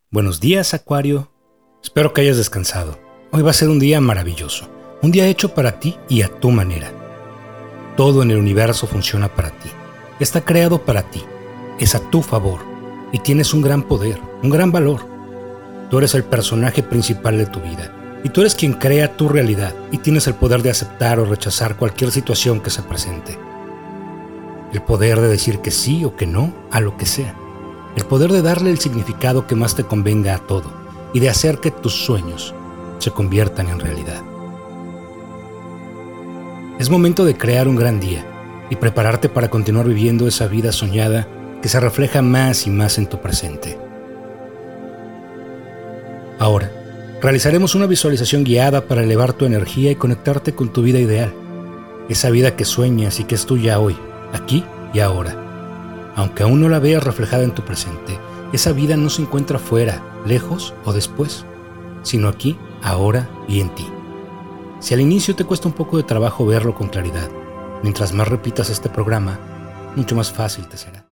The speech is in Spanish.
Buenos días, Acuario. Espero que hayas descansado. Hoy va a ser un día maravilloso. Un día hecho para ti y a tu manera. Todo en el universo funciona para ti. Está creado para ti. Es a tu favor. Y tienes un gran poder, un gran valor. Tú eres el personaje principal de tu vida. Y tú eres quien crea tu realidad. Y tienes el poder de aceptar o rechazar cualquier situación que se presente. El poder de decir que sí o que no a lo que sea. El poder de darle el significado que más te convenga a todo y de hacer que tus sueños se conviertan en realidad. Es momento de crear un gran día y prepararte para continuar viviendo esa vida soñada que se refleja más y más en tu presente. Ahora, realizaremos una visualización guiada para elevar tu energía y conectarte con tu vida ideal, esa vida que sueñas y que es tuya hoy, aquí y ahora. Aunque aún no la veas reflejada en tu presente, esa vida no se encuentra fuera, lejos o después, sino aquí, ahora y en ti. Si al inicio te cuesta un poco de trabajo verlo con claridad, mientras más repitas este programa, mucho más fácil te será.